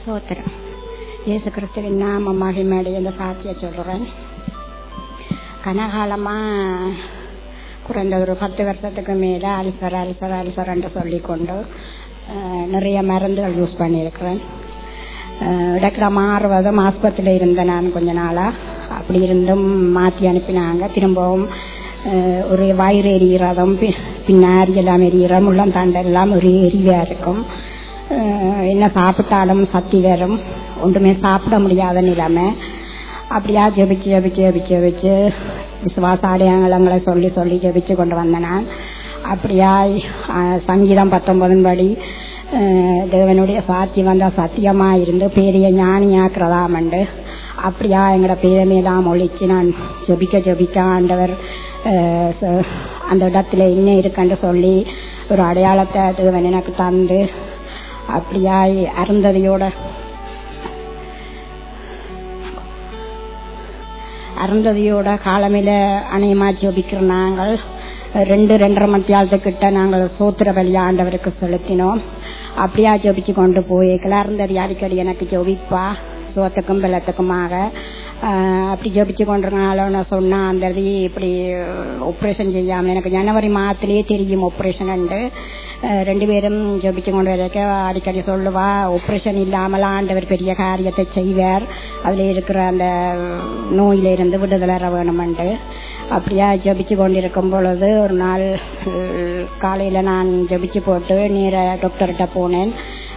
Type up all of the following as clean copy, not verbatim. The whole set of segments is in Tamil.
சோத்திரம். இயேசு கிறிஸ்துவின் நாம மகிமையுடைய இந்த சாட்சியை சொல்றேன். கனகாலமாக குறைந்த ஒரு 10 வருஷத்துக்கு மேலே அல்சர் என்று சொல்லிக்கொண்டு நிறைய மருந்துகள் யூஸ் பண்ணியிருக்கிறேன். இடக்கிற மாறுவதும் ஆஸ்பத்திரியில் இருந்தேன் நான் கொஞ்ச நாளாக. அப்படி இருந்தும் மாற்றி அனுப்பினாங்க. திரும்பவும் ஒரு வயிறு எரிகிறதும் பின்னாரி எல்லாம் எரிகிறோம், உள்ளம் தாண்டெல்லாம் ஒரு எரிவாக இருக்கும். என்ன சாப்பிட்டாலும் சக்தி வரும், ஒன்றுமே சாப்பிட முடியாத நிலைமை. அப்படியா ஜெபிச்சு விசுவாச அடையாளங்களை சொல்லி ஜெபிச்சு கொண்டு வந்தேன் நான். அப்படியா சங்கீதம் 19 படி தேவனுடைய சாட்சி வந்தால் சத்தியமாக இருந்து பெரிய ஞானியாக்குறதாமண்டு அப்படியா எங்களோட பேரமையெல்லாம் ஒழிச்சு நான் ஜெபிக்க ஆண்டவர் அந்த இடத்துல என்ன இருக்குன்னு சொல்லி ஒரு அடையாளத்தை தேவன் எனக்கு தந்து அப்படியா அருந்ததியோட காலமையில அணையமா ஜெபிக்கிற நாங்கள் 2-2.5 மணித்தியாலத்துக்கிட்ட நாங்கள் சோத்திர பலி ஆண்டவருக்கு செலுத்தினோம். அப்படியா ஜெபிச்சு கொண்டு போய்க்கலாம். அருந்ததி அடிக்கடி எனக்கு ஜெபிப்பா சோத்துக்கும் பலத்துக்குமாக. அப்படி ஜெபிச்சு கொண்டிருந்தாலும் சொன்னா அந்ததி இப்படி ஆப்ரேஷன் செய்யாமல் எனக்கு ஜனவரி மாதத்திலேயே தெரியும் ஆப்ரேஷன் உண்டு. 2 பேரும் ஜெபிச்சு கொண்டு வரைக்க அடிக்கடி சொல்லுவா ஆப்ரேஷன் இல்லாமல் ஆண்டவர் பெரிய காரியத்தை செய்வார், அதில் இருக்கிற அந்த நோயிலிருந்து விடுதலை வேணுமெண்டு. அப்படியா ஜெபிச்சு கொண்டிருக்கும் பொழுது ஒரு நாள் காலையில் நான் ஜெபிச்சு போட்டு நேராக டாக்டர்கிட்ட போனேன்.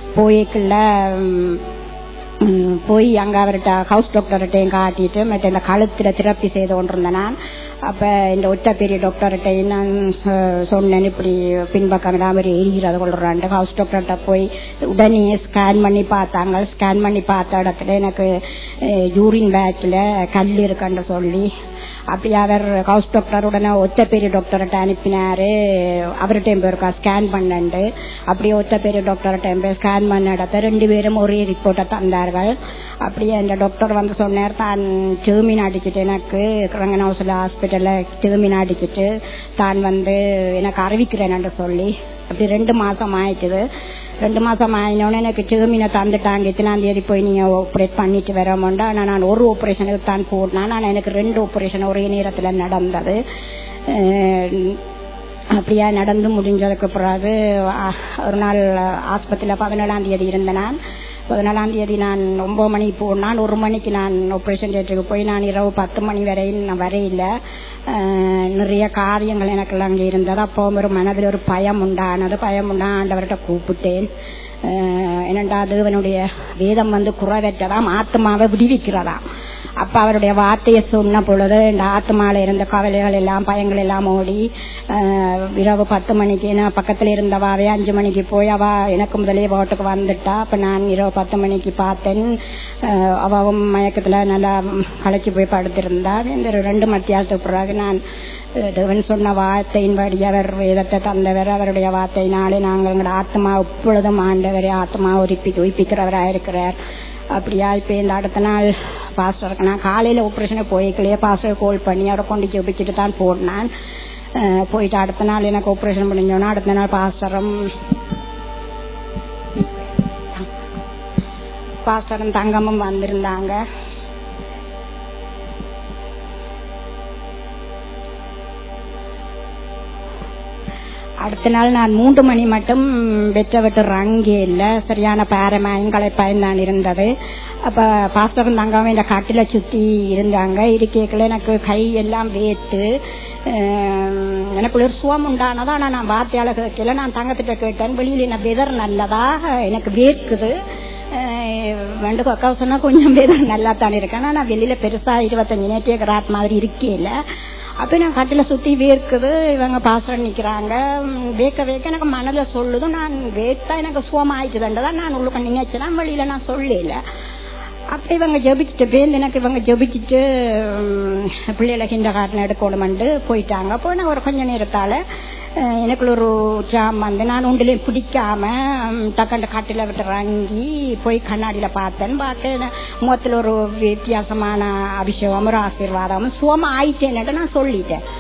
போய் அங்கே அவர்கிட்ட ஹவுஸ் டாக்டர்கிட்டையும் காட்டிட்டு மற்ற இந்த கழுத்தில் திறப்பி செய்து கொண்டிருந்தேன் நான். அப்போ இந்த ஒற்ற பெரிய டாக்டர்கிட்டையும் நான் சொன்னேன், இப்படி பின்பக்கம் மாதிரி எரிகிறது கொள்றான்ட்டு. ஹவுஸ் டாக்டர்கிட்ட போய் உடனே ஸ்கேன் பண்ணி பார்த்தாங்க. ஸ்கேன் பண்ணி பார்த்த இடத்துல எனக்கு யூரின் பேக்கில் கல் இருக்குன்னு சொல்லி அப்படியே அவர் ஹவுஸ் டாக்டர் உடனே ஒத்த பெரிய டாக்டர்கிட்ட அனுப்பினாரு. அவர்கிட்டையும் போயிருக்கா ஸ்கேன் பண்ணண்டு. அப்படியே ஒத்த பெரிய டாக்டர்கிட்டையும் போய் ஸ்கேன் பண்ண இடத்த 2 பேரும் ஒரே ரிப்போர்ட்டை தந்தார்கள். அப்படியே இந்த டாக்டர் வந்து சொன்னார், தான் டெர்மின் அடிச்சுட்டு எனக்கு ரங்கன் ஹவுஸில் ஹாஸ்பிட்டலில் டெர்மின் அடிச்சுட்டு தான் வந்து எனக்கு அறிவிக்கிறேன்னு சொல்லி. அப்படி 2 மாதம் ஆயிடுது. 2 மாதம் ஆயினோன்னு எனக்கு டெர்மினை தந்துட்டாங்க. 8ஆம் தேதி போய் நீங்கள் ஆப்ரேட் பண்ணிட்டு வரமாண்டா. ஆனால் நான் ஒரு ஆப்ரேஷனுக்கு தான் போனேன். ஆனால் எனக்கு 2 ஆப்ரேஷன் ஒரே நேரத்தில் நடந்தது. அப்படியா நடந்து முடிஞ்சதுக்கு பிறகு ஒரு நாள் ஆஸ்பத்திரியில் 17ஆம் தேதி இருந்தேன் நான். 14ஆம் தேதி நான் 9 மணிக்கு போனான். 1 மணிக்கு நான் ஆப்ரேஷன் தியேட்டருக்கு போய் நான் இரவு 10 மணி வரையில் நான் வரையில. நிறைய காரியங்கள் எனக்கு அங்கே இருந்தது. அப்போ ஒரு மனதில் ஒரு பயம் உண்டானது. ஆண்டவர்கிட்ட கூப்பிட்டேன். என்னண்டா தேவனுடைய வேதம் வந்து குறைவற்றதாம், ஆத்மாவை விடுவிக்கிறதா. அப்ப அவருடைய வார்த்தையை சொன்ன பொழுது இந்த ஆத்மால இருந்த கவலைகள் எல்லாம் பயங்கள் எல்லாம் ஓடி இரவு 10 மணிக்கு நான் பக்கத்துல இருந்தவாவே 5 மணிக்கு போய் அவ எனக்கு முதலே வீட்டுக்கு வந்துட்டா. அப்ப நான் இரவு 10 மணிக்கு பார்த்தேன். அவவும் மயக்கத்துல நல்லா களைச்சி போய் படுத்திருந்தா. இந்த 2 மத்தியாலத்துக்கு பிறகு நான் தேவன் சொன்ன வார்த்தையின்படி அவர் வேதத்தை தந்தவர். அவருடைய வார்த்தையினாலே நாங்கள் எங்களோட ஆத்மா எப்பொழுதும் ஆண்டவரே ஆத்மா உயிர்ப்பிக்கிறவராயிருக்கிறார். அப்படியா இப்போ இந்த அடுத்த நாள் பாஸ்டருக்கு நான் காலையில் ஆப்ரேஷனை போய்க்கலையே பாஸ்டர் கால் பண்ணி அவரை கொண்டு ஜெபிச்சுட்டு தான் போனான். போயிட்டு அடுத்த நாள் எனக்கு ஆப்ரேஷன் முடிஞ்சோன்னா அடுத்த நாள் பாஸ்டரும் தங்கமும் வந்திருந்தாங்க. அடுத்த நாள் நான் 3 மணி மட்டும் வெற்ற ரங்கே இல்லை, சரியான பாரமாயங்களை பயன்தான் இருந்தது. அப்போ பாஸ்டரும் தங்காவும் இந்த கட்டில சுற்றி இருந்தாங்க. இருக்கைக்குள்ள எனக்கு கை எல்லாம் வேட்டு எனக்கு ஒரு சுவம் உண்டானதா. ஆனால் நான் வார்த்தையால் கேட்கல. நான் தங்கத்திட்ட கேட்டேன், வெளியில் என்ன வெதர் நல்லதா, எனக்கு வேர்க்குது ரெண்டு அக்கா சொன்னா கொஞ்சம் வெதர் நல்லா தானே இருக்கேன். ஆனால் வெளியில பெருசா 25 நேரத்திய கிராட் மாதிரி இருக்கேல. அப்போ நான் கட்டில சுற்றி வேர்க்குது. இவங்க பாஸ்டர் நிற்கிறாங்க. வேக்க எனக்கு மனதில் சொல்லுதும் நான் வேர்த்தா எனக்கு சுவம் ஆயிடுச்சுதான் நான் உள்ளுக்கு நினைச்சேன். வெளியில நான் சொல்லல. அப்போ இவங்க ஜெபிச்சுட்டு பேருந்து எனக்கு இவங்க ஜெபிச்சுட்டு பிள்ளைகளை இந்த காட்டில் எடுக்கணுமெண்டு போயிட்டாங்க. அப்போ நான் ஒரு கொஞ்ச நேரத்தால் எனக்குள்ள ஒரு ஜாம் வந்து நான் ஒன்றிலையும் பிடிக்காம டக்கண்ட காட்டில் விட்டு இறங்கி போய் கண்ணாடியில் பார்க்க முகத்தில் ஒரு வித்தியாசமான அபிஷேகம் ஒரு ஆசீர்வாதம் சுவமாக ஆயிட்டேன்னுட்டு நான் சொல்லிட்டேன்.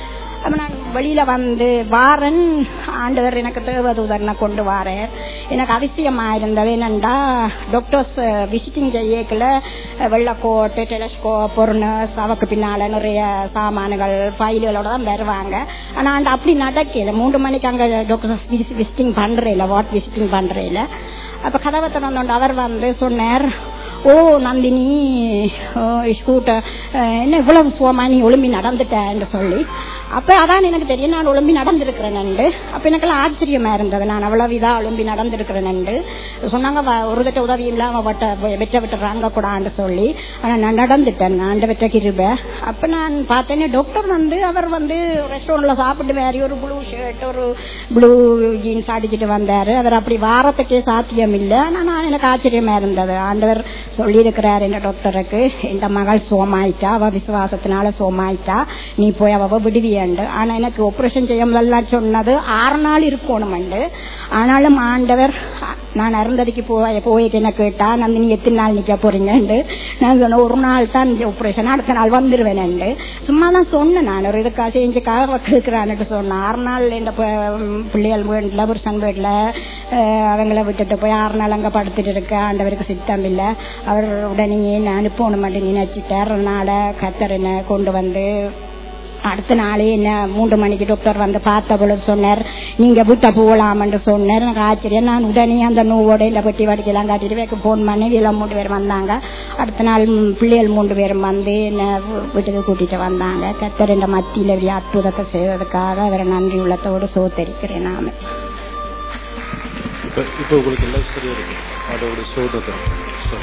அப்ப நான் வெளியில வந்து வாரன் ஆண்டவர் எனக்கு தேவதூதனை கொண்டு வாரேன். எனக்கு அதிசயமா இருந்தது என்னண்டா டாக்டர்ஸ் விசிட்டிங் செய்யக்குள்ள வெள்ளக்கோட்டு டெலஸ்கோப் பொருணஸ் அவக்கு பின்னால நிறைய சாமான்கள் ஃபைல்களோட தான் வருவாங்க. ஆனா அப்படி நடக்கல. 3 மணிக்கு அங்க டாக்டர்ஸ் விசிட்டிங் பண்றேன், வார்ட் விசிட்டிங் பண்றேன். அப்ப கதவை திறந்தோண்டு அவர் வந்து சொன்னார், ஓ நந்தினி ஸ்கூட்டர் என்ன இவ்வளவு சுகமா நீ ஒழும்பி நடந்துட்டேன்னு சொல்லி. அப்ப அதான் எனக்கு தெரியும் நான் ஒழும்பி நடந்திருக்கிறேன். அப்ப எனக்கெல்லாம் ஆச்சரியமா இருந்தது, நான் அவ்வளவு இதா ஒழும்பி நடந்திருக்கிறேன். சொன்னாங்க ஒரு தட்ட உதவி இல்லாம வெட்ட விட்டுறாங்க கூடான்னு சொல்லி. ஆனா நான் நடந்துட்டேன், நான் வெட்ட கிருப. அப்ப நான் பார்த்தேன் டாக்டர் வந்து அவர் வந்து ரெஸ்டாரண்ட்ல சாப்பிட்டு வேற ஒரு ப்ளூ ஷர்ட் ஒரு ப்ளூ ஜீன்ஸ் அடிச்சுட்டு வந்தாரு. அவர் அப்படி வாரத்துக்கே சாத்தியம் இல்லை. ஆனா நான் எனக்கு ஆச்சரியமா இருந்தது. ஆண்டவர் சொல்லி இருக்கிறார் என்ன டாக்டருக்கு, இந்த மகள் சோமாயிட்டா, அவ விசுவாசத்தினால சோமாயிட்டா, நீ போய் அவ விடுவியண்டு. ஆனா எனக்கு ஆபரேஷன் செய்யலாம் சொன்னது 6 நாள் இருக்கணும். ஆனாலும் ஆண்டவர் நான் அருந்ததிக்கு போயிட்டு என்ன கேட்டா, நந்தினி எத்தனை நாள் நிக்க போறீங்க? நான் சொன்ன 1 நாள் தான் ஆபரேஷன், அடுத்த நாள் வந்துருவேன். சும்மா தான் சொன்னேன், நான் ஒரு இதுக்காக செஞ்சுக்காக கேட்கிறான்னு சொன்னேன். 6 நாள் இந்த பிள்ளைகள் வீட்டுல புருஷன் வீட்டுல அவங்கள விட்டுட்டு போய் 6 நாள் அங்க படுத்துட்டு இருக்க ஆண்டவருக்கு சித்தம் இல்லை. அவர் உடனே அனுப்பணும் மட்டும் நினைச்சிட்டார். அதனால கத்தர் என்ன கொண்டு வந்து அடுத்த நாளே என்ன 3 மணிக்கு டாக்டர் வந்து பார்த்த பொழுது சொன்னார், நீங்க விட்ட போகலாம்னு சொன்னார். எனக்கு ஆச்சரியம். நான் உடனே அந்த நோவோட இந்த பெட்டி வடிக்கலாம் காட்டிட்டு வைக்க போன் பண்ணி வீட்டில் 3 பேர் வந்தாங்க. அடுத்த நாள் பிள்ளைகள் 3 பேரும் வந்து என்ன வீட்டுக்கு கூட்டிட்டு வந்தாங்க. கத்தர் இந்த மத்தியில அற்புதத்தை செய்வதற்காக அவரை நன்றி உள்ளத்தோடு சோத்தரிக்கிறேன். நாம இப்போ உங்களுக்கு எல்லாம் சரியா இருக்கு. அதோட சோதனை